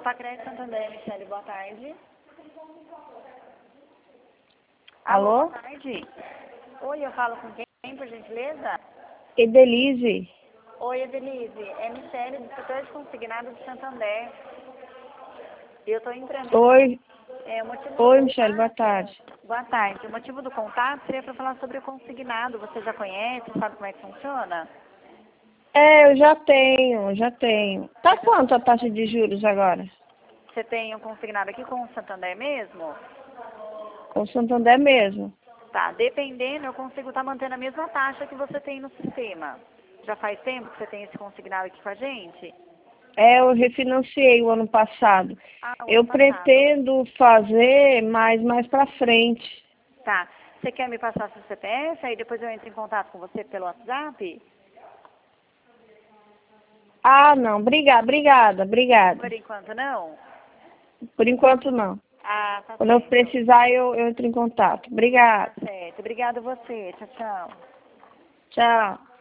Copacred Santander, Michele, boa tarde. Alô? Boa tarde. Oi, eu falo com quem, por gentileza? Edelise. Oi, Edelise. É Michele, do setor de consignado de Santander. Eu estou entrando. Oi. O motivo Oi, do Michele, boa tarde. Boa tarde. O motivo do contato seria para falar sobre o consignado. Você já conhece, sabe como é que funciona? Eu já tenho. Tá quanto a taxa de juros agora? Você tem um consignado aqui com o Santander mesmo? Com o Santander mesmo. Tá, dependendo, eu consigo estar mantendo a mesma taxa que você tem no sistema. Já faz tempo que você tem esse consignado aqui com a gente? Eu refinanciei o ano passado. O Eu ano passado. pretendo fazer mais pra frente. Tá. Você quer me passar seu CPF? Aí depois eu entro em contato com você pelo WhatsApp? Não. Obrigada. Por enquanto, não? Por enquanto, não. Tá Quando eu certo. precisar, eu entro em contato. Obrigada. Tá certo. Obrigada a você. Tchau, tchau. Tchau.